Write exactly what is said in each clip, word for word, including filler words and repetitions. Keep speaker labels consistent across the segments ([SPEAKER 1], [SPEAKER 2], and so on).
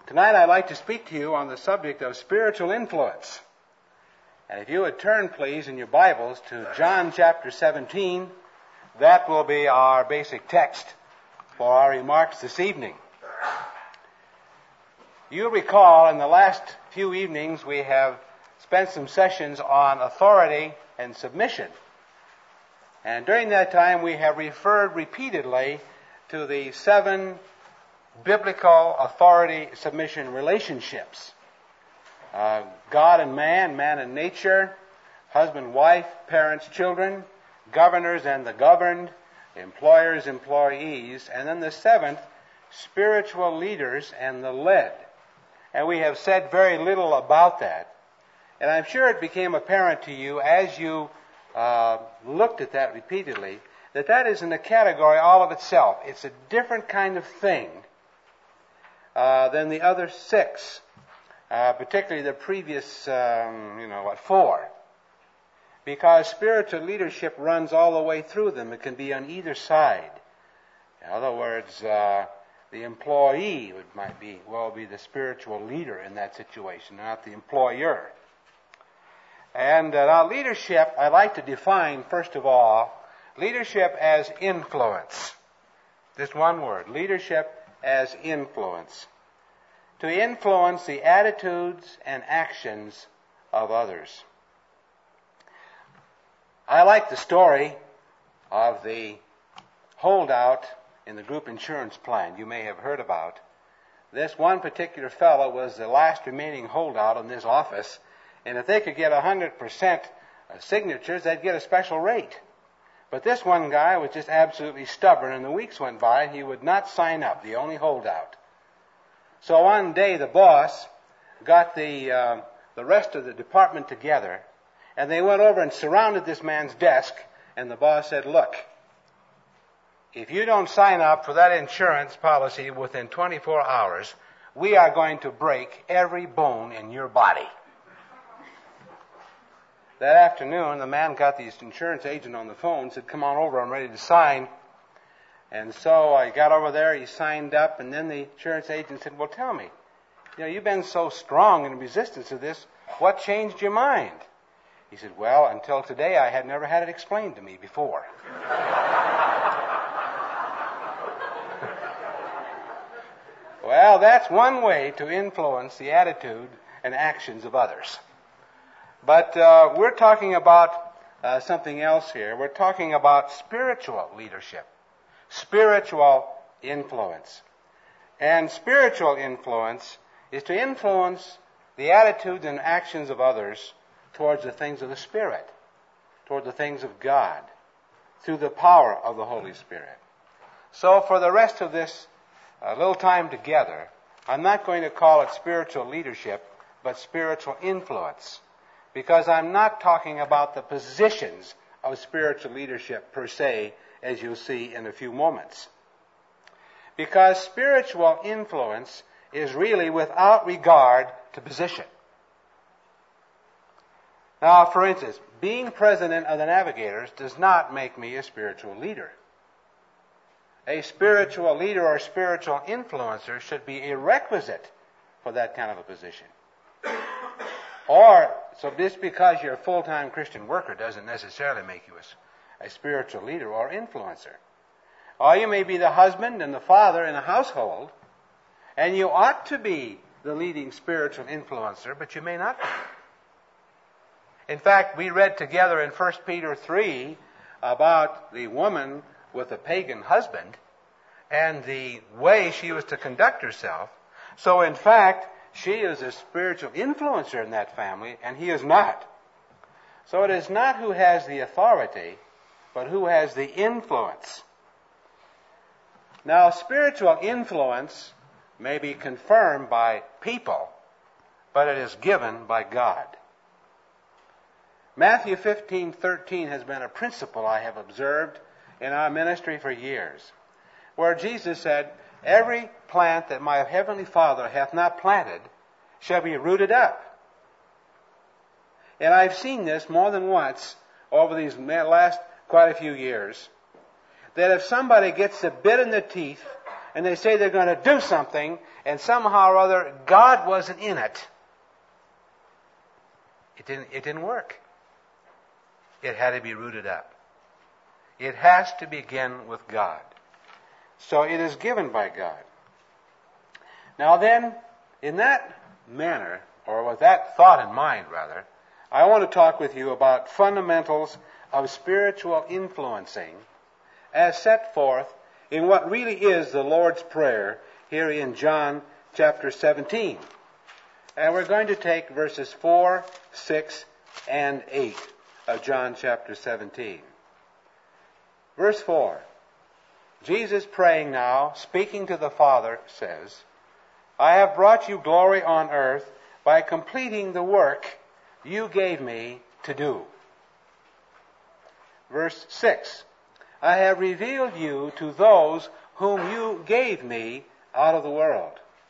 [SPEAKER 1] Tonight I'd like to speak to you on the subject of spiritual influence. And if you would turn, please, in your Bibles to John chapter seventeen, that will be our basic text for our remarks this evening. You recall in the last few evenings we have spent some sessions on authority and submission. And during that time we have referred repeatedly to the seven biblical authority-submission relationships. Uh, God and man, man and nature, husband, wife, parents, children, governors and the governed, employers, employees, and then the seventh, spiritual leaders and the led. And we have said very little about that. And I'm sure it became apparent to you as you uh, looked at that repeatedly that that isn't a category all of itself. It's a different kind of thing uh, than the other six, uh, particularly the previous, um, you know, what, four. Because spiritual leadership runs all the way through them. It can be on either side. In other words, uh, the employee would, might be, well, be the spiritual leader in that situation, not the employer. And uh, now leadership, I like to define, first of all, leadership as influence. Just one word, leadership as influence. To influence the attitudes and actions of others. I like the story of the holdout in the group insurance plan you may have heard about. This one particular fellow was the last remaining holdout in this office, and if they could get one hundred percent signatures, they'd get a special rate. But this one guy was just absolutely stubborn, and the weeks went by, and he would not sign up, the only holdout. So one day the boss got the uh, the rest of the department together, and they went over and surrounded this man's desk, and the boss said, look, if you don't sign up for that insurance policy within twenty-four hours, we are going to break every bone in your body. That afternoon, the man got the insurance agent on the phone, said, come on over, I'm ready to sign. And so I got over there, he signed up, and then the insurance agent said, well, tell me, you know, you've been so strong in resistance to this, what changed your mind? He said, well, until today, I had never had it explained to me before. Well, that's one way to influence the attitude and actions of others. But uh, we're talking about uh, something else here. We're talking about spiritual leadership, spiritual influence. And spiritual influence is to influence the attitudes and actions of others towards the things of the Spirit, toward the things of God, through the power of the Holy Spirit. So for the rest of this uh, little time together, I'm not going to call it spiritual leadership, but spiritual influence, because I'm not talking about the positions of spiritual leadership per se, as you'll see in a few moments. Because spiritual influence is really without regard to position. Now, for instance, being president of the Navigators does not make me a spiritual leader. A spiritual leader or spiritual influencer should be a requisite for that kind of a position. Or, so just because you're a full-time Christian worker doesn't necessarily make you a, a spiritual leader or influencer. Or you may be the husband and the father in a household, and you ought to be the leading spiritual influencer, but you may not be. In fact, we read together in First Peter three about the woman with a pagan husband and the way she was to conduct herself. So in fact, she is a spiritual influencer in that family, and he is not. So it is not who has the authority, but who has the influence. Now, spiritual influence may be confirmed by people, but it is given by God. Matthew fifteen thirteen has been a principle I have observed in our ministry for years, where Jesus said, every plant that my heavenly Father hath not planted shall be rooted up. And I've seen this more than once over these last quite a few years, that if somebody gets the bit in the teeth and they say they're going to do something, and somehow or other God wasn't in it, it didn't, it didn't work. It had to be rooted up. It has to begin with God. So it is given by God. Now then, in that manner, or with that thought in mind rather, I want to talk with you about fundamentals of spiritual influencing as set forth in what really is the Lord's Prayer here in John chapter seventeen. And we're going to take verses four, six, and eight of John chapter seventeen. Verse four. Jesus praying now, speaking to the Father, says, I have brought you glory on earth by completing the work you gave me to do. Verse six. I have revealed you to those whom you gave me out of the world.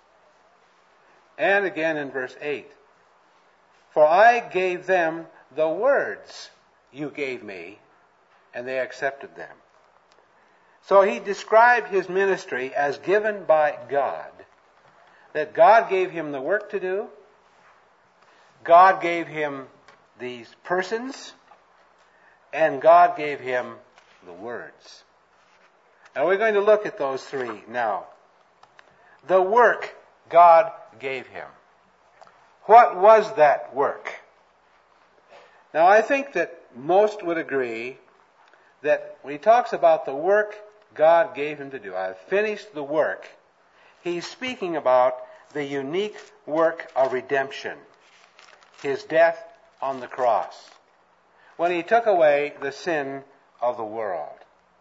[SPEAKER 1] And again in verse eight. For I gave them the words you gave me, and they accepted them. So he described his ministry as given by God. That God gave him the work to do. God gave him these persons. And God gave him the words. Now we're going to look at those three now. The work God gave him. What was that work? Now I think that most would agree that when he talks about the work God gave him to do, I've finished the work, he's speaking about the unique work of redemption, his death on the cross, when he took away the sin of the world.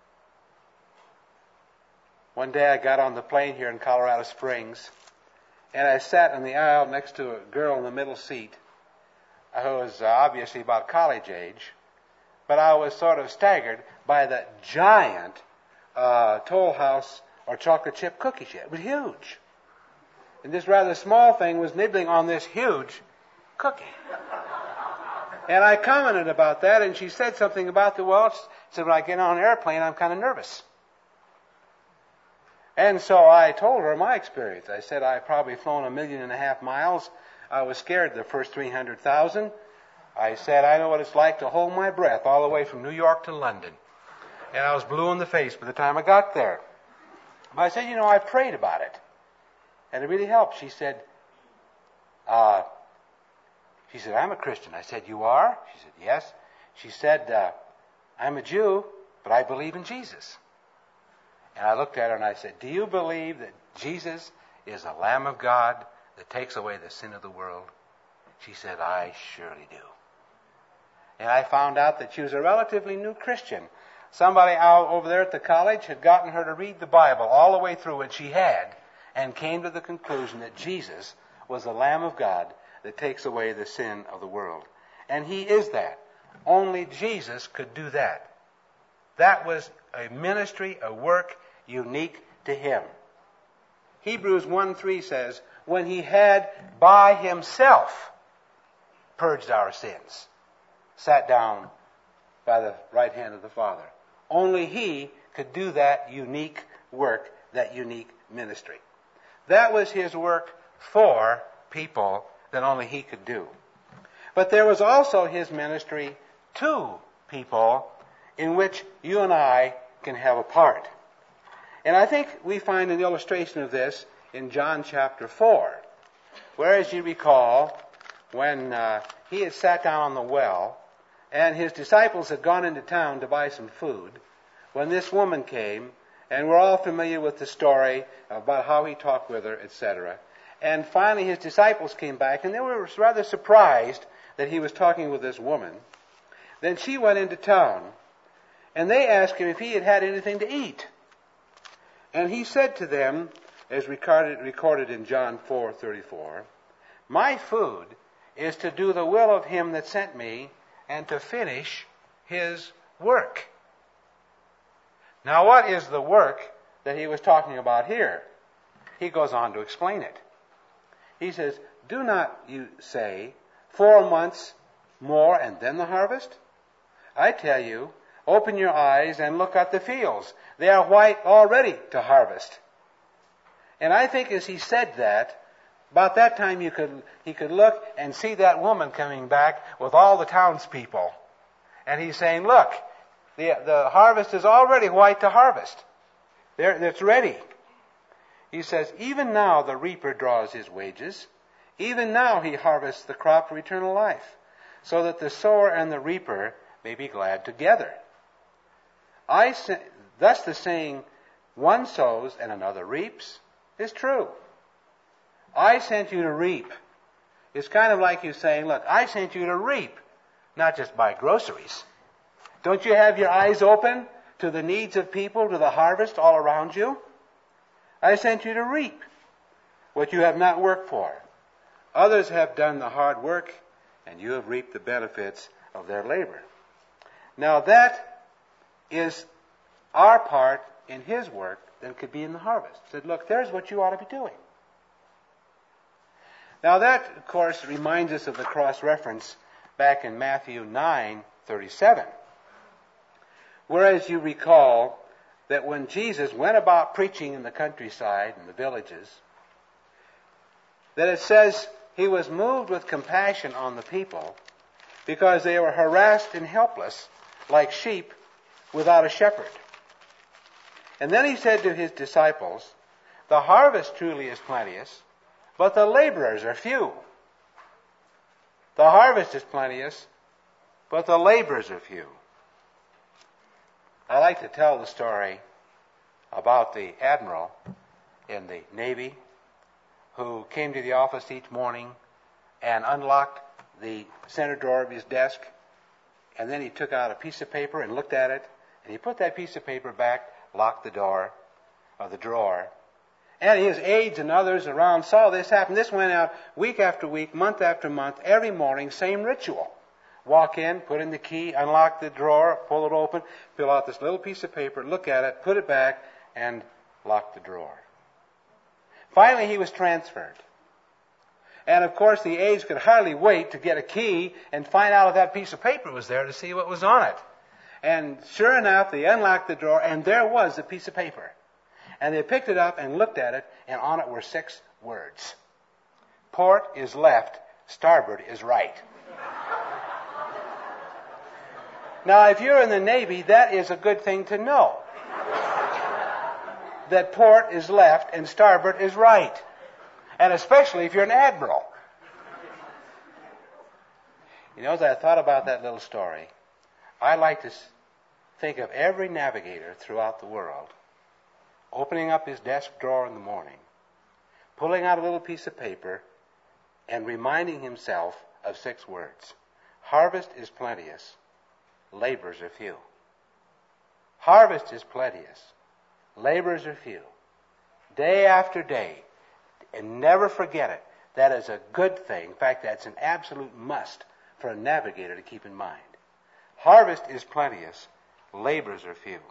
[SPEAKER 1] One day I got on the plane here in Colorado Springs, and I sat in the aisle next to a girl in the middle seat who was obviously about college age, but I was sort of staggered by the giant uh, Toll House or chocolate chip cookie she had. It was huge. And this rather small thing was nibbling on this huge cookie. And I commented about that, and she said something about the, well, she said, when I get on an airplane, I'm kind of nervous. And so I told her my experience. I said I'd probably flown a million and a half miles. I was scared the first three hundred thousand. I said, I know what it's like to hold my breath all the way from New York to London. And I was blue in the face by the time I got there. But I said, you know, I prayed about it. And it really helped. She said, uh, she said, I'm a Christian. I said, you are? She said, yes. She said, uh, I'm a Jew, but I believe in Jesus. And I looked at her and I said, do you believe that Jesus is the Lamb of God that takes away the sin of the world? She said, I surely do. And I found out that she was a relatively new Christian. Somebody out over there at the college had gotten her to read the Bible all the way through, and she had, and came to the conclusion that Jesus was the Lamb of God that takes away the sin of the world. And he is that. Only Jesus could do that. That was a ministry, a work unique to him. Hebrews one three says, when he had by himself purged our sins, sat down by the right hand of the Father. Only he could do that unique work, that unique ministry. That was his work for people that only he could do. But there was also his ministry to people in which you and I can have a part. And I think we find an illustration of this in John chapter four, where, as you recall, when uh, he had sat down on the well, and his disciples had gone into town to buy some food, when this woman came, and we're all familiar with the story about how he talked with her, et cetera. And finally his disciples came back, and they were rather surprised that he was talking with this woman. Then she went into town, and they asked him if he had had anything to eat. And he said to them, as recorded, recorded in John four thirty-four, my food is to do the will of him that sent me and to finish his work. Now, what is the work that he was talking about here? He goes on to explain it. He says, do not you say, four months more and then the harvest? I tell you, open your eyes and look at the fields. They are white already to harvest. And I think as he said that, about that time you could he could look and see that woman coming back with all the townspeople. And he's saying, look, the, the harvest is already white to harvest. There, it's ready. He says, even now the reaper draws his wages. Even now he harvests the crop for eternal life, so that the sower and the reaper may be glad together. I say, thus the saying, one sows and another reaps, is true. I sent you to reap. It's kind of like you saying, look, I sent you to reap, not just buy groceries. Don't you have your eyes open to the needs of people, to the harvest all around you? I sent you to reap what you have not worked for. Others have done the hard work, and you have reaped the benefits of their labor. Now that is our part in his work that could be in the harvest. He said, look, there's what you ought to be doing. Now that, of course, reminds us of the cross-reference back in Matthew nine thirty-seven. Whereas you recall that when Jesus went about preaching in the countryside and the villages, that it says he was moved with compassion on the people because they were harassed and helpless like sheep without a shepherd. And then he said to his disciples, the harvest truly is plenteous, but the laborers are few. The harvest is plenteous, but the laborers are few. I like to tell the story about the admiral in the Navy who came to the office each morning and unlocked the center drawer of his desk, and then he took out a piece of paper and looked at it, and he put that piece of paper back, locked the door of the drawer. And his aides and others around saw this happen. This went out week after week, month after month, every morning, same ritual. Walk in, put in the key, unlock the drawer, pull it open, fill out this little piece of paper, look at it, put it back, and lock the drawer. Finally, he was transferred. And of course, the aides could hardly wait to get a key and find out if that piece of paper was there to see what was on it. And sure enough, they unlocked the drawer, and there was the piece of paper. And they picked it up and looked at it, and on it were six words. Port is left, starboard is right. Now, if you're in the Navy, that is a good thing to know. That port is left and starboard is right. And especially if you're an admiral. You know, as I thought about that little story, I like to think of every navigator throughout the world opening up his desk drawer in the morning, pulling out a little piece of paper, and reminding himself of six words. Harvest is plenteous. Laborers are few. Harvest is plenteous. Laborers are few. Day after day. And never forget it. That is a good thing. In fact, that's an absolute must for a navigator to keep in mind. Harvest is plenteous. Laborers are few.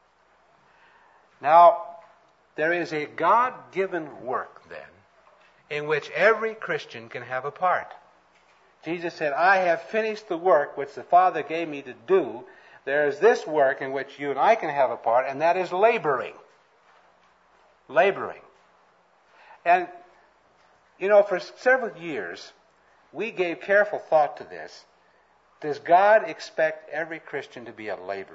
[SPEAKER 1] Now, there is a God-given work, then, in which every Christian can have a part. Jesus said, I have finished the work which the Father gave me to do. There is this work in which you and I can have a part, and that is laboring. Laboring. And, you know, for several years, we gave careful thought to this. Does God expect every Christian to be a laborer?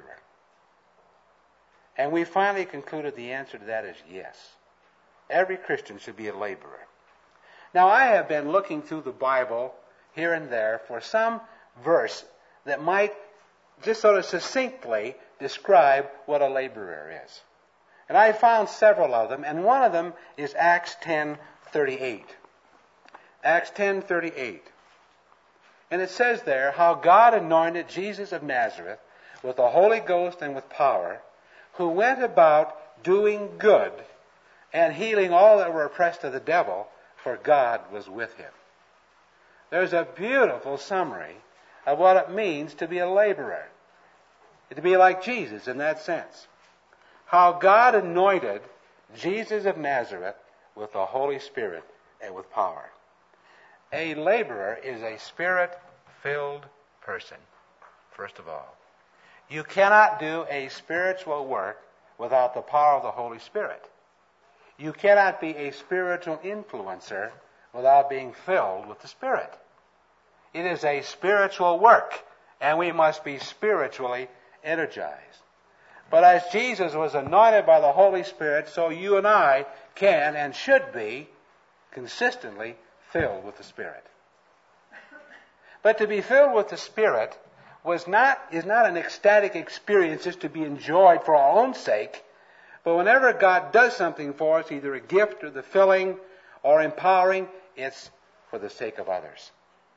[SPEAKER 1] And we finally concluded the answer to that is yes. Every Christian should be a laborer. Now, I have been looking through the Bible here and there for some verse that might just sort of succinctly describe what a laborer is. And I found several of them, and one of them is Acts ten thirty-eight. Acts ten thirty-eight. And it says there how God anointed Jesus of Nazareth with the Holy Ghost and with power, who went about doing good and healing all that were oppressed of the devil, for God was with him. There's a beautiful summary of what it means to be a laborer. To be like Jesus in that sense. How God anointed Jesus of Nazareth with the Holy Spirit and with power. A laborer is a Spirit-filled person, first of all. You cannot do a spiritual work without the power of the Holy Spirit. You cannot be a spiritual influencer without being filled with the Spirit. It is a spiritual work, and we must be spiritually energized. But as Jesus was anointed by the Holy Spirit, so you and I can and should be consistently filled with the Spirit. But to be filled with the Spirit was not, is not an ecstatic experience just to be enjoyed for our own sake, but whenever God does something for us, either a gift or the filling or empowering, it's for the sake of others.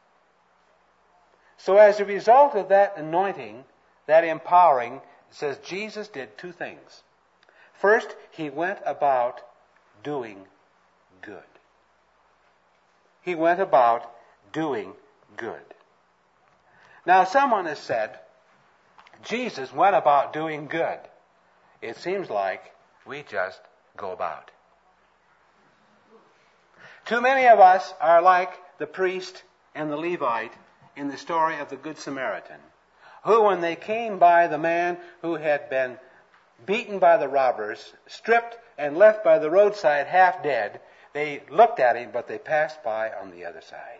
[SPEAKER 1] So as a result of that anointing, that empowering, it says Jesus did two things. First, he went about doing good. He went about doing good. Now, someone has said, Jesus went about doing good. It seems like we just go about. Too many of us are like the priest and the Levite in the story of the Good Samaritan, who, when they came by the man who had been beaten by the robbers, stripped and left by the roadside half dead, they looked at him, but they passed by on the other side.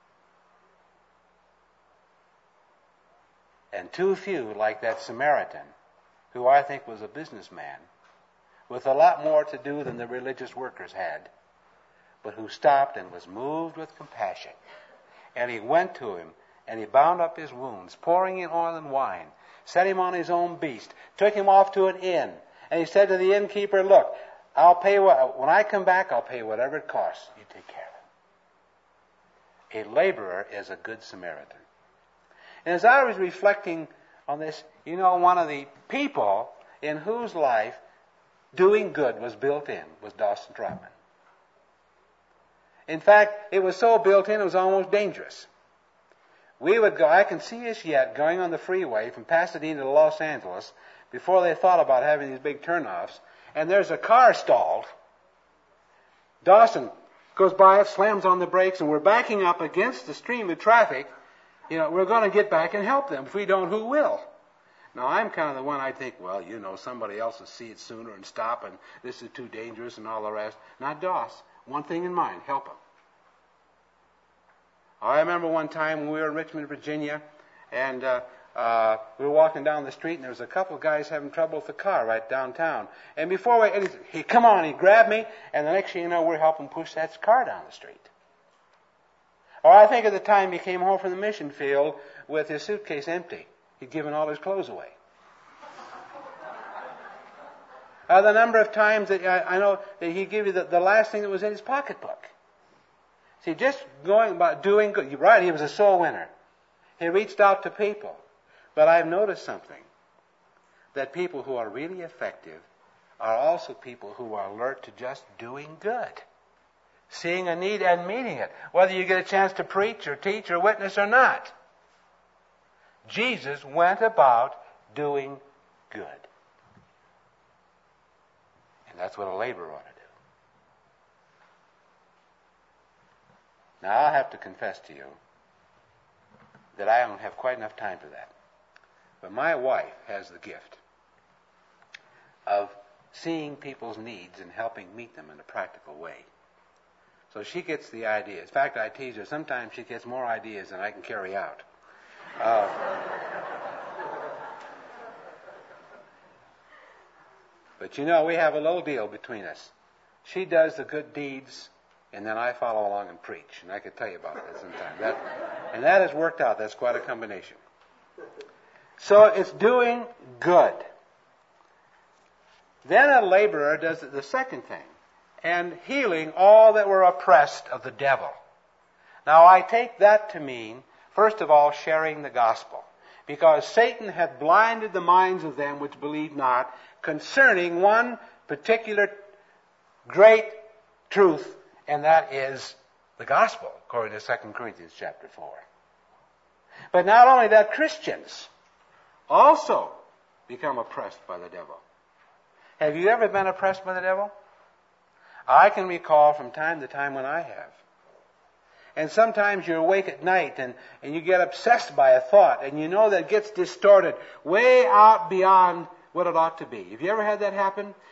[SPEAKER 1] And too few like that Samaritan, who I think was a businessman, with a lot more to do than the religious workers had, but who stopped and was moved with compassion. And he went to him, and he bound up his wounds, pouring in oil and wine, set him on his own beast, took him off to an inn, and he said to the innkeeper, look, I'll pay what, when I come back, I'll pay whatever it costs. You take care of him. A laborer is a good Samaritan. And as I was reflecting on this, you know, one of the people in whose life doing good was built in was Dawson Trotman. In fact, it was so built in it was almost dangerous. We would go, I can see us yet going on the freeway from Pasadena to Los Angeles before they thought about having these big turnoffs, and there's a car stalled. Dawson goes by it, slams on the brakes, and we're backing up against the stream of traffic. You know, we're going to get back and help them. If we don't, who will? Now, I'm kind of the one I think, well, you know, somebody else will see it sooner and stop, and this is too dangerous and all the rest. Not Doss. One thing in mind, help them. I remember one time when we were in Richmond, Virginia, and uh, uh, we were walking down the street, and there was a couple of guys having trouble with the car right downtown. And before we, and he, he come on, he grabbed me, and the next thing you know, we're helping push that car down the street. Or I think at the time he came home from the mission field with his suitcase empty. He'd given all his clothes away. Uh, the number of times that I, I know that he'd give you the, the last thing that was in his pocketbook. See, just going about doing good. You're right, he was a soul winner. He reached out to people. But I've noticed something. That people who are really effective are also people who are alert to just doing good. Seeing a need and meeting it. Whether you get a chance to preach or teach or witness or not. Jesus went about doing good. And that's what a laborer ought to do. Now, I'll have to confess to you that I don't have quite enough time for that. But my wife has the gift of seeing people's needs and helping meet them in a practical way. So she gets the ideas. In fact, I tease her, sometimes she gets more ideas than I can carry out. Uh, but you know, we have a little deal between us. She does the good deeds, and then I follow along and preach. And I could tell you about that sometime. That, and that has worked out. That's quite a combination. So it's doing good. Then a laborer does the second thing, and healing all that were oppressed of the devil. Now I take that to mean, first of all, sharing the gospel. Because Satan hath blinded the minds of them which believe not, concerning one particular great truth, and that is the gospel, according to Second Corinthians chapter four. But not only that, Christians also become oppressed by the devil. Have you ever been oppressed by the devil? I can recall from time to time when I have. And sometimes you're awake at night and, and you get obsessed by a thought, and you know that it gets distorted way out beyond what it ought to be. Have you ever had that happen?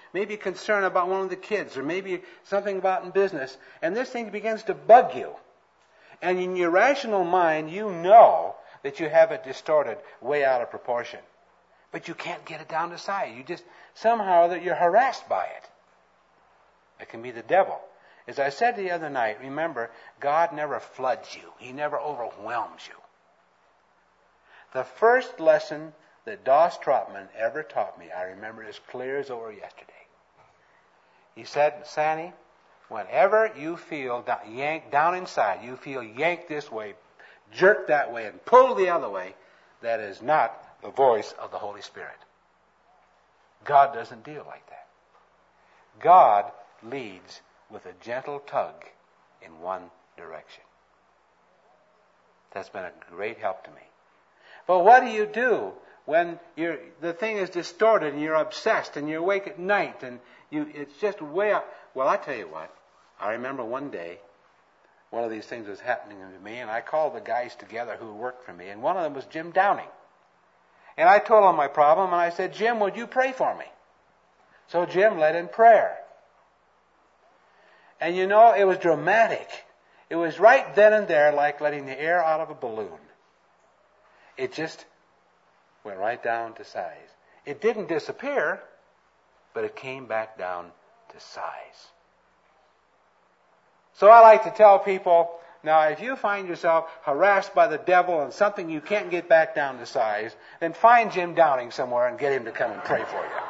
[SPEAKER 1] maybe concern about one of the kids, or maybe something about in business, and this thing begins to bug you. And in your rational mind, you know that you have it distorted way out of proportion. But you can't get it down to size. You just, somehow that you're harassed by it. It can be the devil. As I said the other night, remember, God never floods you. He never overwhelms you. The first lesson that Doss Trotman ever taught me, I remember it as clear as over yesterday. He said, Sandy, whenever you feel down, yanked down inside, you feel yanked this way, jerked that way, and pulled the other way, that is not the voice of the Holy Spirit. God doesn't deal like that. God leads with a gentle tug in one direction. That's been a great help to me. But what do you do when you're, the thing is distorted and you're obsessed and you're awake at night and you, it's just way up? Well, I tell you what, I remember one day one of these things was happening to me, and I called the guys together who worked for me, and one of them was Jim Downing. And I told him my problem, and I said, Jim, would you pray for me? So Jim led in prayer. And you know, it was dramatic. It was right then and there like letting the air out of a balloon. It just went right down to size. It didn't disappear, but it came back down to size. So I like to tell people, now if you find yourself harassed by the devil and something you can't get back down to size, then find Jim Downing somewhere and get him to come and pray for you.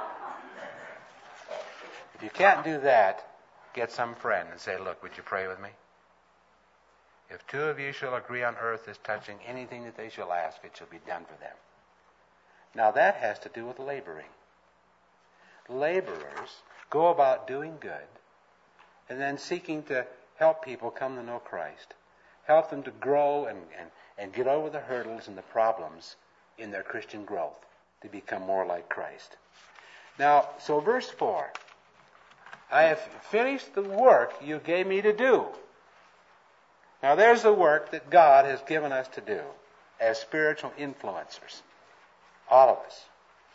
[SPEAKER 1] If you can't do that, get some friend and say, look, would you pray with me? If two of you shall agree on earth as touching anything that they shall ask, it shall be done for them. Now that has to do with laboring. Laborers go about doing good and then seeking to help people come to know Christ. Help them to grow and, and, and get over the hurdles and the problems in their Christian growth to become more like Christ. Now, so verse four. I have finished the work you gave me to do. Now there's the work that God has given us to do as spiritual influencers. All of us.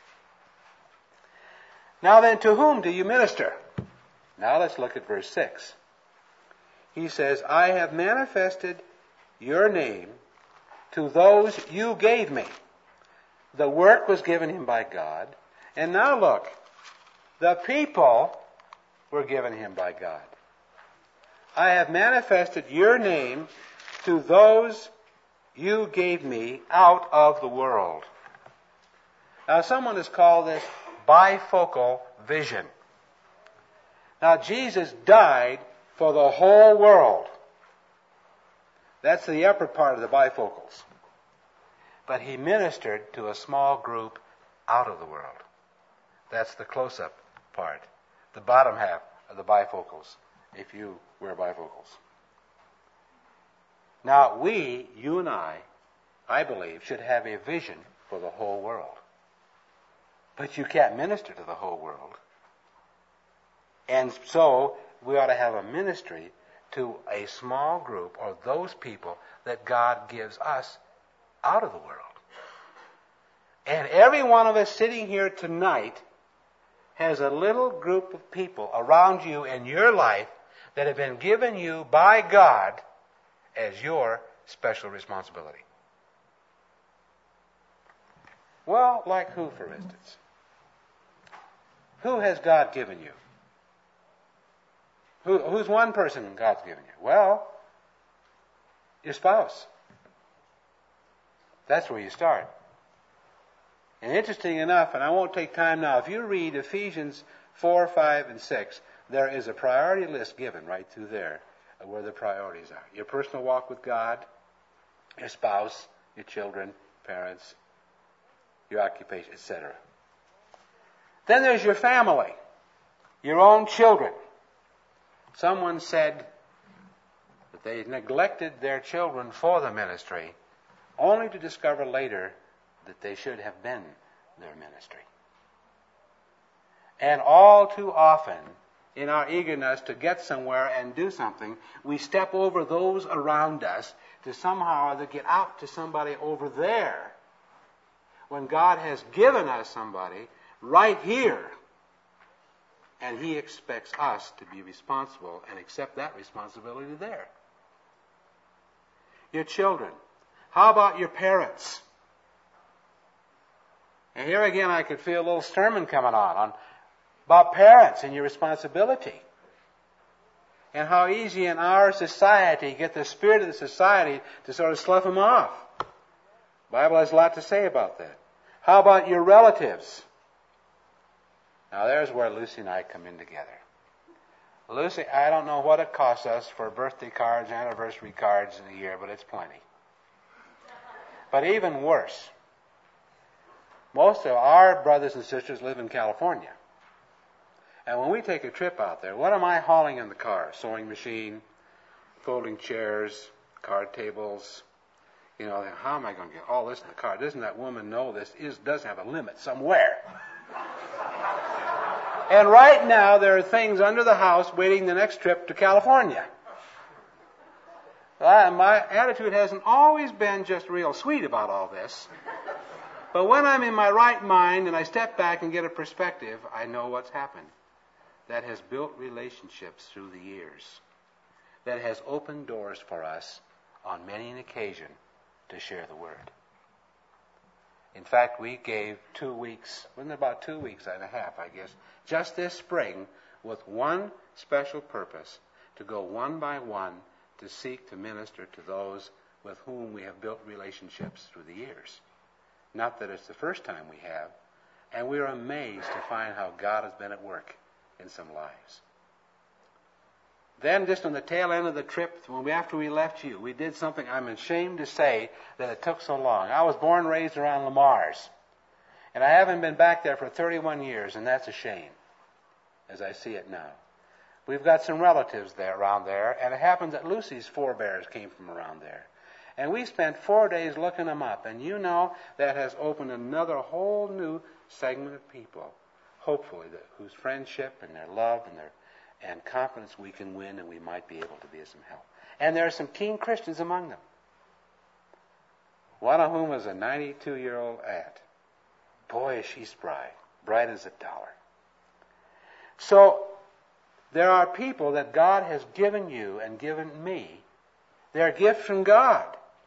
[SPEAKER 1] Now then, to whom do you minister? Now let's look at verse six. He says, I have manifested your name to those you gave me. The work was given him by God. And now look, the people were given him by God. I have manifested your name to those you gave me out of the world. Now someone has called this bifocal vision. Now Jesus died for the whole world. That's the upper part of the bifocals. But he ministered to a small group out of the world. That's the close-up part. The bottom half of the bifocals, if you wear bifocals. Now we, you and I, I believe, should have a vision for the whole world. But you can't minister to the whole world. And so we ought to have a ministry to a small group or those people that God gives us out of the world. And every one of us sitting here tonight has a little group of people around you in your life that have been given you by God as your special responsibility. Well, like who, for instance? Who has God given you? Who, who's one person God's given you? Well, your spouse. That's where you start. And interesting enough, and I won't take time now, if you read Ephesians four, five, and six, there is a priority list given right through there of where the priorities are. Your personal walk with God, your spouse, your children, parents, your occupation, et cetera. Then there's your family, your own children. Someone said that they neglected their children for the ministry, only to discover later that they should have been their ministry. And all too often, in our eagerness to get somewhere and do something, we step over those around us to somehow or other get out to somebody over there, when God has given us somebody right here And He expects us to be responsible and accept that responsibility there. Your children. How about your parents? And here again I could feel a little sermon coming on, on about parents and your responsibility. And how easy in our society, get the spirit of the society to sort of slough them off. The Bible has a lot to say about that. How about your relatives? Now there's where Lucy and I come in together. Lucy, I don't know what it costs us for birthday cards, anniversary cards in a year, but it's plenty. But even worse, most of our brothers and sisters live in California. And when we take a trip out there, what am I hauling in the car? Sewing machine, folding chairs, card tables. You know, how am I going to get all this in the car? Doesn't that woman know this is does have a limit somewhere? And right now, there are things under the house waiting the next trip to California. Uh, my attitude hasn't always been just real sweet about all this. But when I'm in my right mind and I step back and get a perspective, I know what's happened. That has built relationships through the years. That has opened doors for us on many an occasion to share the Word. In fact, we gave two weeks, wasn't it about two weeks and a half, I guess, just this spring with one special purpose, to go one by one to seek to minister to those with whom we have built relationships through the years. Not that it's the first time we have, and we're amazed to find how God has been at work in some lives. Then, just on the tail end of the trip, when we, after we left you, we did something I'm ashamed to say that it took so long. I was born and raised around Lamar's, and I haven't been back there for thirty-one years, and that's a shame, as I see it now. We've got some relatives there around there, and it happened that Lucy's forebears came from around there. And we spent four days looking them up, and you know that has opened another whole new segment of people, hopefully, that, whose friendship and their love and their and confidence we can win, and we might be able to be of some help. And there are some keen Christians among them. One of whom is a ninety-two-year-old aunt. Boy, is she spry. Bright as a dollar. So, there are people that God has given you and given me. They're gifts from God.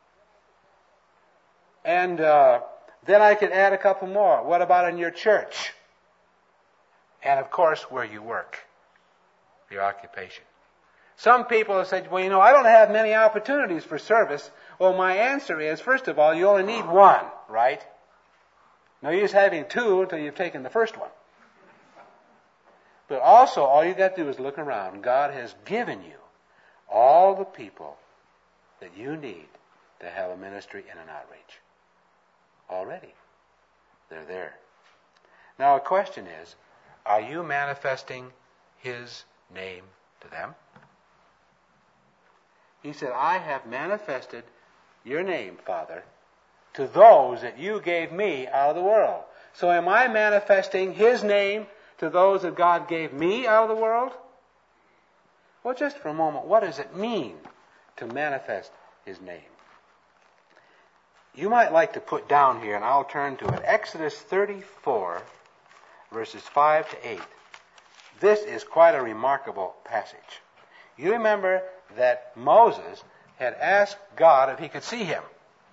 [SPEAKER 1] And uh, then I could add a couple more. What about in your church? And, of course, where you work. Your occupation. Some people have said, well, you know, I don't have many opportunities for service. Well, my answer is, first of all, you only need one, right? No use having two until you've taken the first one. But also, all you got to do is look around. God has given you all the people that you need to have a ministry and an outreach. Already. They're there. Now, a question is, are you manifesting His name to them? He said, I have manifested your name, Father, to those that you gave me out of the world. So am I manifesting His name to those that God gave me out of the world? Well, just for a moment, what does it mean to manifest His name? You might like to put down here, and I'll turn to it, Exodus thirty-four, verses five to eight. This is quite a remarkable passage. You remember that Moses had asked God if he could see him.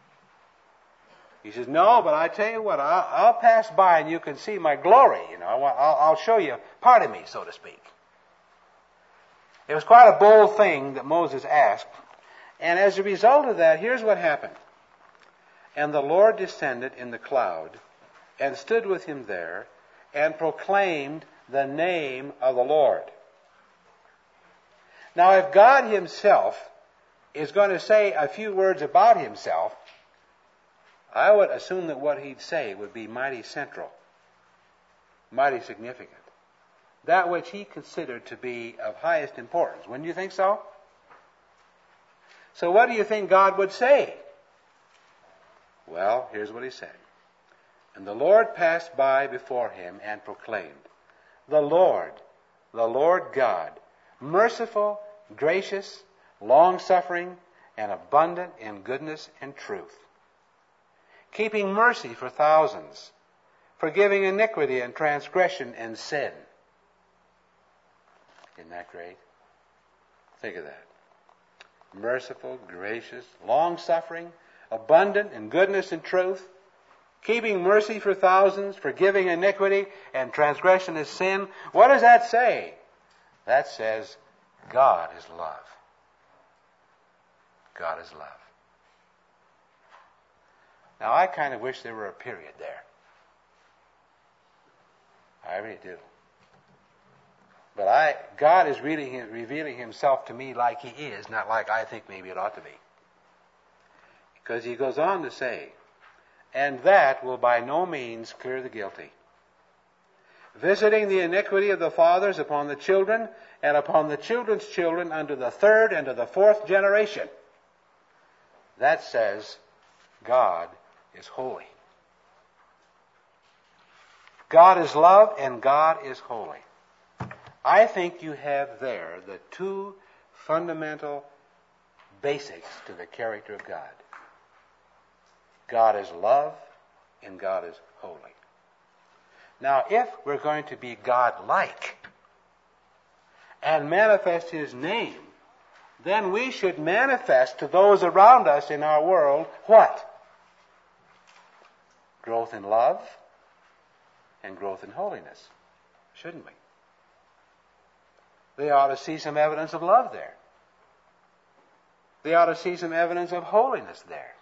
[SPEAKER 1] He says, no, but I tell you what, I'll, I'll pass by and you can see my glory. You know, I'll, I'll show you part of me, so to speak. It was quite a bold thing that Moses asked. And as a result of that, here's what happened. And the Lord descended in the cloud and stood with him there and proclaimed the name of the Lord. Now, if God Himself is going to say a few words about Himself, I would assume that what He'd say would be mighty central, mighty significant. That which He considered to be of highest importance. Wouldn't you think so? So what do you think God would say? Well, here's what He said. And the Lord passed by before him and proclaimed, the Lord, the Lord God, merciful, gracious, long-suffering, and abundant in goodness and truth, keeping mercy for thousands, forgiving iniquity and transgression and sin. Isn't that great? Think of that. Merciful, gracious, long-suffering, abundant in goodness and truth, keeping mercy for thousands, forgiving iniquity and transgression is sin. What does that say? That says God is love. God is love. Now, I kind of wish there were a period there. I really do. But I, God is really revealing himself to me like he is, not like I think maybe it ought to be. Because he goes on to say, and that will by no means clear the guilty, visiting the iniquity of the fathers upon the children, and upon the children's children unto the third and to the fourth generation. That says God is holy. God is love and God is holy. I think you have there the two fundamental basics to the character of God. God is love and God is holy. Now, if we're going to be God-like and manifest his name, then we should manifest to those around us in our world what? Growth in love and growth in holiness, shouldn't we? They ought to see some evidence of love there. They ought to see some evidence of holiness there.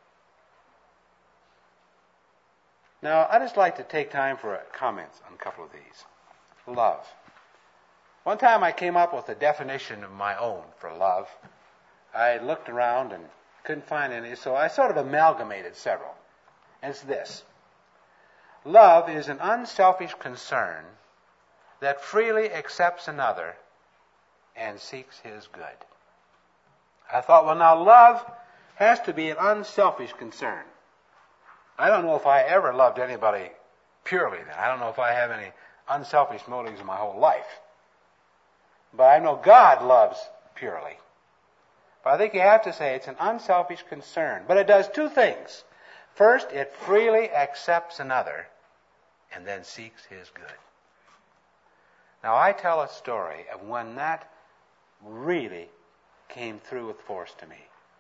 [SPEAKER 1] Now, I'd just like to take time for comments on a couple of these. Love. One time I came up with a definition of my own for love. I looked around and couldn't find any, so I sort of amalgamated several. And it's this. Love is an unselfish concern that freely accepts another and seeks his good. I thought, well, now love has to be an unselfish concern. I don't know if I ever loved anybody purely then. I don't know if I have any unselfish motives in my whole life. But I know God loves purely. But I think you have to say it's an unselfish concern. But it does two things. First, it freely accepts another and then seeks his good. Now, I tell a story of when that really came through with force to me.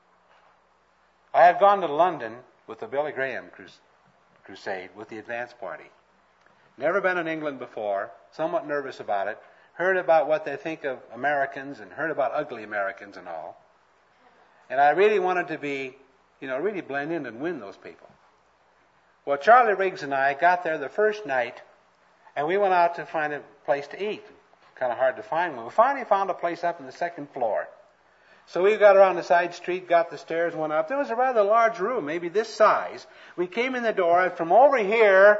[SPEAKER 1] I had gone to London with the Billy Graham crusade with the Advance Party. Never been in England before, somewhat nervous about it, heard about what they think of Americans and heard about ugly Americans and all. And I really wanted to be, you know, really blend in and win those people. Well, Charlie Riggs and I got there the first night, and we went out to find a place to eat. Kind of hard to find one. We finally found a place up in the second floor. So we got around the side street, got the stairs, went up. There was a rather large room, maybe this size. We came in the door, and from over here,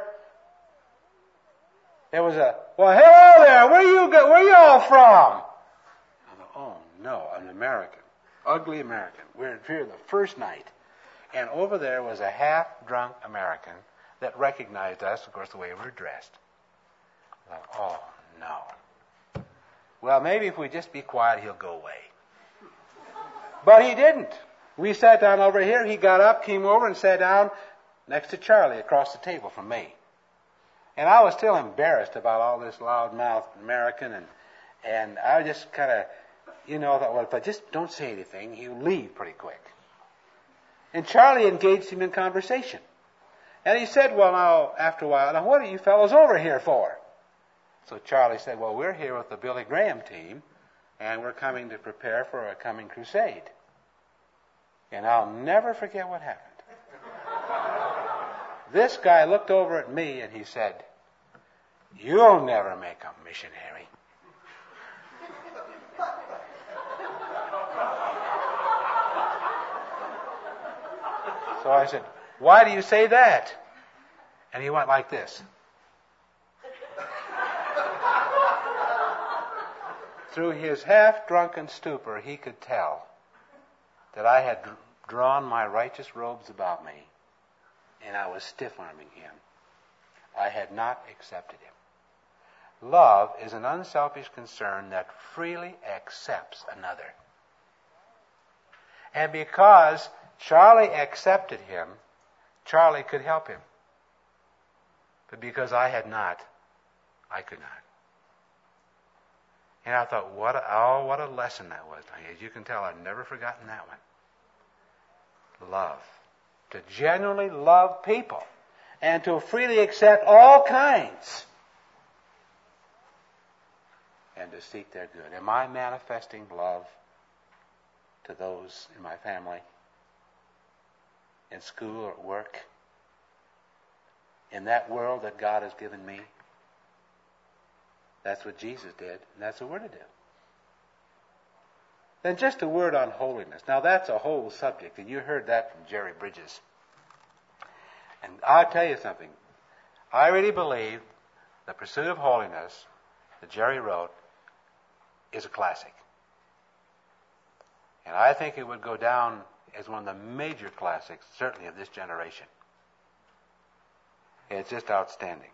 [SPEAKER 1] there was a, well, hello there, where you go, where you all from? I thought, oh, no, an American. Ugly American. We're here the first night. And over there was a half-drunk American that recognized us, of course, the way we were dressed. I thought, oh, no. Well, maybe if we just be quiet, he'll go away. But he didn't. We sat down over here. He got up, came over, and sat down next to Charlie across the table from me. And I was still embarrassed about all this loud-mouthed American, and and I just kind of, you know, thought, well, if I just don't say anything, he'll leave pretty quick. And Charlie engaged him in conversation. And he said, well, now, after a while, now, what are you fellows over here for? So Charlie said, well, we're here with the Billy Graham team, and we're coming to prepare for a coming crusade. And I'll never forget what happened. This guy looked over at me and he said, you'll never make a missionary. So I said, why do you say that? And he went like this. Through his half-drunken stupor, he could tell that I had drawn my righteous robes about me, and I was stiff-arming him. I had not accepted him. Love is an unselfish concern that freely accepts another. And because Charlie accepted him, Charlie could help him. But because I had not, I could not. And I thought, what a, oh, what a lesson that was. As you can tell, I've never forgotten that one. Love. To genuinely love people. And to freely accept all kinds. And to seek their good. Am I manifesting love to those in my family, in school or at work, in that world that God has given me? That's what Jesus did, and that's what we're to do. Then just a word on holiness. Now that's a whole subject, and you heard that from Jerry Bridges. And I'll tell you something. I really believe The Pursuit of Holiness that Jerry wrote is a classic. And I think it would go down as one of the major classics, certainly of this generation. It's just outstanding.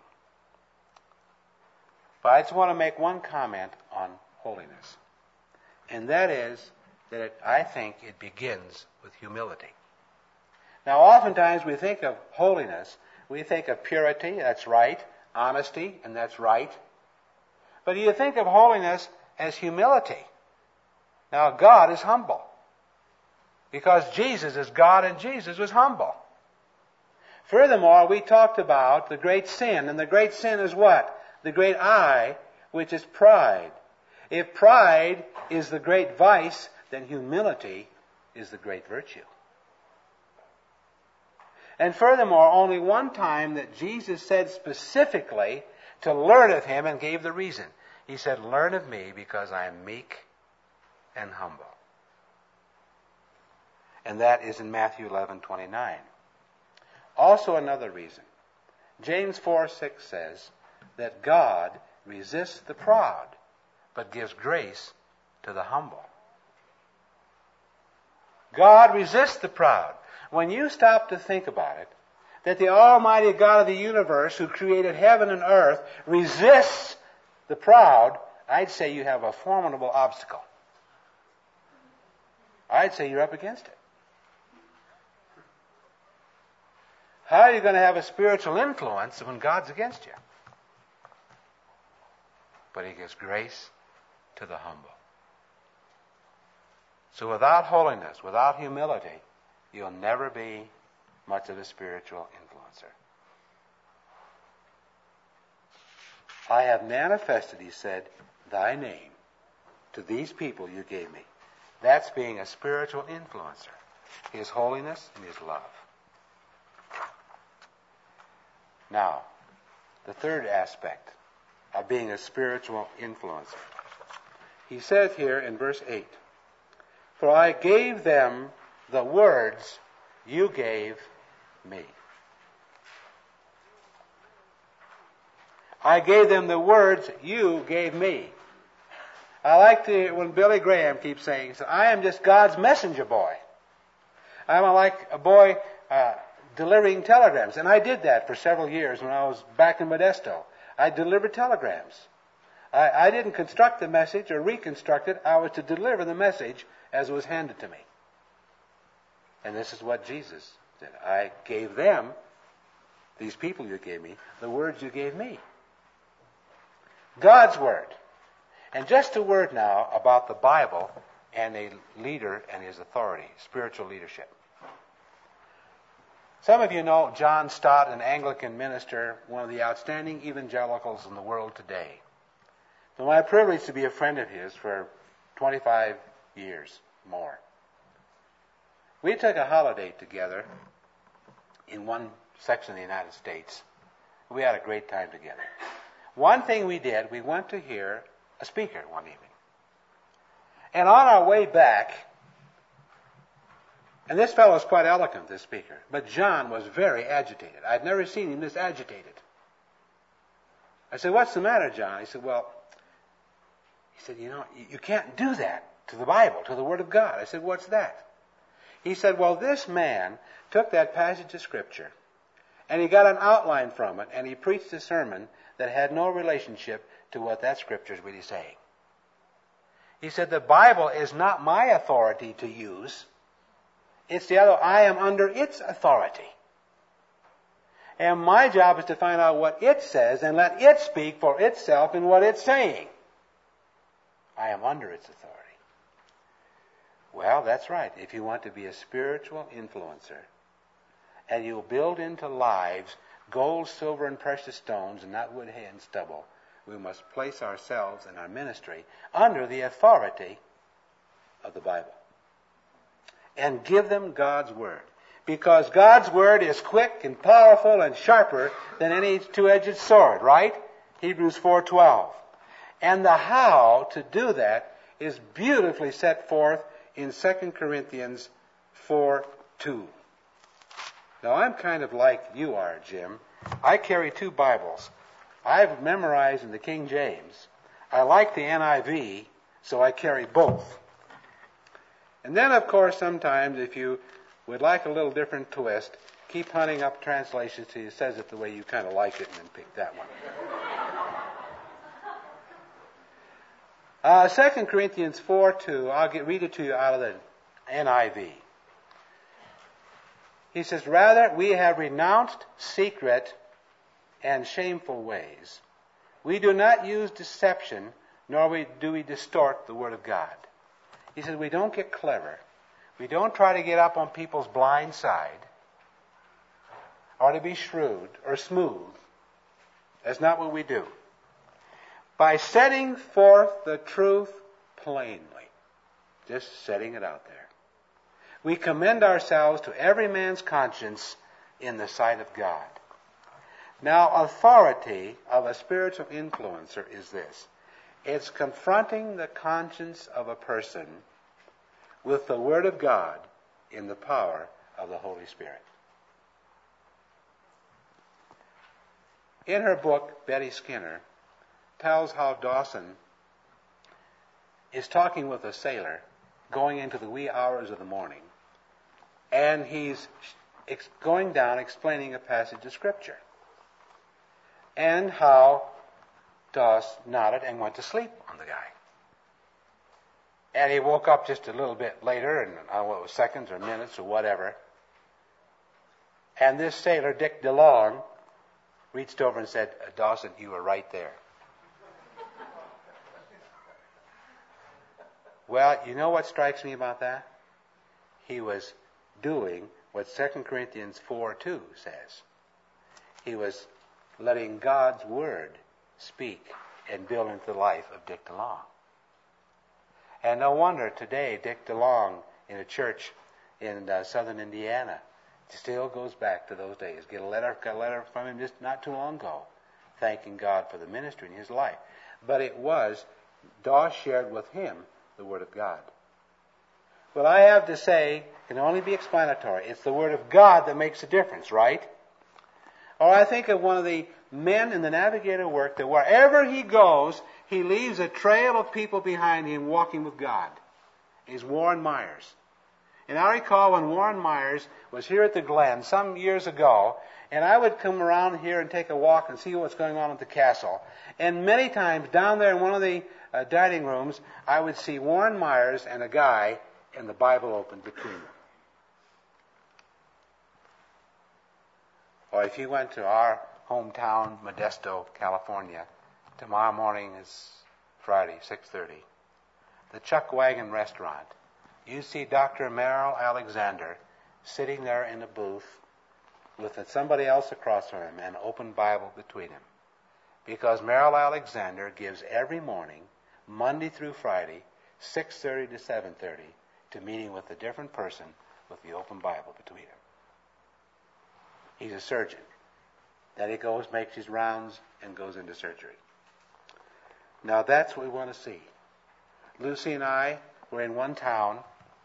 [SPEAKER 1] But I just want to make one comment on holiness. And that is that it, I think it begins with humility. Now, oftentimes we think of holiness, we think of purity, that's right, honesty, and that's right. But you think of holiness as humility. Now, God is humble. Because Jesus is God and Jesus was humble. Furthermore, we talked about the great sin, and the great sin is what? The great I, which is pride. If pride is the great vice, then humility is the great virtue. And furthermore, only one time that Jesus said specifically to learn of him and gave the reason. He said, "Learn of me because I am meek and humble." And that is in Matthew eleven twenty-nine. Also another reason. James four six says that God resists the proud, but gives grace to the humble. God resists the proud. When you stop to think about it, that the Almighty God of the universe, who created heaven and earth, resists the proud, I'd say you have a formidable obstacle. I'd say you're up against it. How are you going to have a spiritual influence when God's against you? But he gives grace to the humble. So without holiness, without humility, you'll never be much of a spiritual influencer. I have manifested, he said, thy name to these people you gave me. That's being a spiritual influencer. His holiness and his love. Now, the third aspect of being a spiritual influencer. He says here in verse eight, "For I gave them the words you gave me." I gave them the words you gave me. I like to, when Billy Graham keeps saying, so I am just God's messenger boy. I'm like a boy uh, delivering telegrams. And I did that for several years when I was back in Modesto. I delivered telegrams. I, I didn't construct the message or reconstruct it. I was to deliver the message as it was handed to me. And this is what Jesus did. I gave them, these people you gave me, the words you gave me. God's Word. And just a word now about the Bible and a leader and his authority, spiritual leadership. Some of you know John Stott, an Anglican minister, one of the outstanding evangelicals in the world today. It's my privilege to be a friend of his for twenty-five years more. We took a holiday together in one section of the United States. We had a great time together. One thing we did, we went to hear a speaker one evening. And on our way back, and this fellow was quite eloquent, this speaker, but John was very agitated. I'd never seen him this agitated. I said, "What's the matter, John?" He said, "Well," he said, "you know, you can't do that to the Bible, to the Word of God." I said, "What's that?" He said, "Well, this man took that passage of Scripture, and he got an outline from it, and he preached a sermon that had no relationship to what that Scripture is really saying." He said, "The Bible is not my authority to use. It's the other. I am under its authority. And my job is to find out what it says and let it speak for itself in what it's saying. I am under its authority. Well, that's right. If you want to be a spiritual influencer, and you'll build into lives gold, silver, and precious stones, and not wood, hay, and stubble, we must place ourselves and our ministry under the authority of the Bible. And give them God's Word. Because God's Word is quick and powerful and sharper than any two-edged sword, right? Hebrews four twelve. And the how to do that is beautifully set forth in Second Corinthians four two. Now, I'm kind of like you are, Jim. I carry two Bibles. I've memorized in the King James. I like the N I V, so I carry both. And then, of course, sometimes if you would like a little different twist, keep hunting up translations till it says it the way you kind of like it and then pick that one. Uh, Second Corinthians four two, I'll get, read it to you out of the N I V. He says, rather, we have renounced secret and shameful ways. We do not use deception, nor we, do we distort the Word of God. He says, we don't get clever. We don't try to get up on people's blind side, or to be shrewd or smooth. That's not what we do. By setting forth the truth plainly, just setting it out there, we commend ourselves to every man's conscience in the sight of God. Now, authority of a spiritual influencer is this. It's confronting the conscience of a person with the Word of God in the power of the Holy Spirit. In her book, Betty Skinner tells how Dawson is talking with a sailor going into the wee hours of the morning, and he's ex- going down explaining a passage of Scripture, and how Doss nodded and went to sleep on the guy. And he woke up just a little bit later, and I don't know what it was, seconds or minutes or whatever, and this sailor, Dick DeLong, reached over and said, Dawson, you were right there. Well, you know what strikes me about that? He was doing what Second Corinthians four two says. He was letting God's Word speak and build into the life of Dick DeLong. And no wonder today Dick DeLong in a church in uh, southern Indiana still goes back to those days. Get a letter, got a letter from him just not too long ago, thanking God for the ministry in his life. But it was, Doss shared with him the Word of God. What I have to say can only be explanatory. It's the Word of God that makes a difference, right? Or I think of one of the men in the Navigator work that wherever he goes, he leaves a trail of people behind him walking with God. Is Warren Myers. And I recall when Warren Myers was here at the Glen some years ago, and I would come around here and take a walk and see what's going on at the castle. And many times down there in one of the uh, dining rooms, I would see Warren Myers and a guy and the Bible open between them. Or if you went to our hometown, Modesto, California, tomorrow morning is Friday, six thirty, the Chuck Wagon restaurant, you see Doctor Merrill Alexander sitting there in a booth with somebody else across from him and an open Bible between them. Because Merrill Alexander gives every morning, Monday through Friday, six thirty to seven thirty, to meeting with a different person with the open Bible between them. He's a surgeon. Then he goes, makes his rounds, and goes into surgery. Now that's what we want to see. Lucy and I were in one town,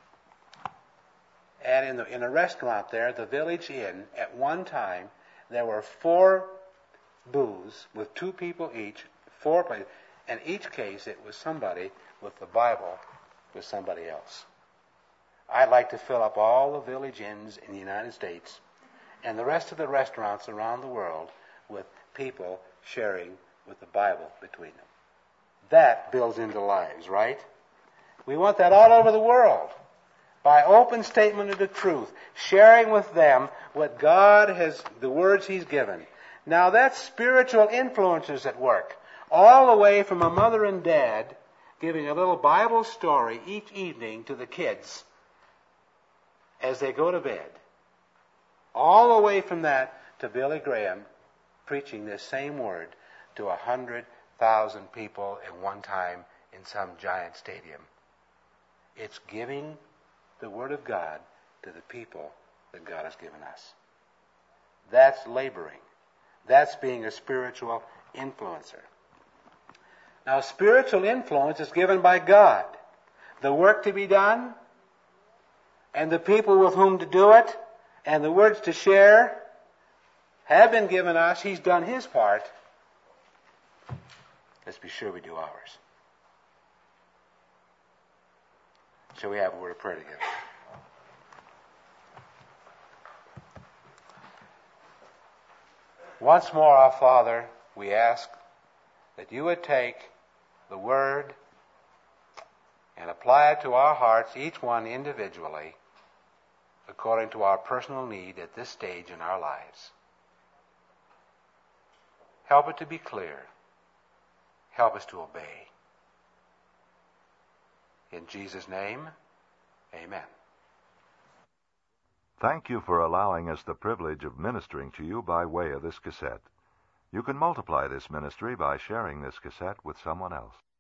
[SPEAKER 1] and in, the, in a restaurant there, the Village Inn, at one time, there were four booths with two people each, four places, and each case it was somebody with the Bible with somebody else. I'd like to fill up all the Village Inns in the United States and the rest of the restaurants around the world with people sharing with the Bible between them. That builds into lives, right? We want that all over the world. By open statement of the truth, sharing with them what God has, the words He's given. Now that's spiritual influences at work. All the way from a mother and dad giving a little Bible story each evening to the kids as they go to bed. All the way from that to Billy Graham preaching this same word to a hundred thousand people at one time in some giant stadium. It's giving the Word of God to the people that God has given us. That's laboring. That's being a spiritual influencer. Now, spiritual influence is given by God. The work to be done, and the people with whom to do it, and the words to share have been given us. He's done his part. Let's be sure we do ours. Shall we have a word of prayer together? Once more, our Father, we ask that you would take the Word and apply it to our hearts, each one individually, according to our personal need at this stage in our lives. Help it to be clear. Help us to obey. In Jesus' name, amen.
[SPEAKER 2] Thank you for allowing us the privilege of ministering to you by way of this cassette. You can multiply this ministry by sharing this cassette with someone else.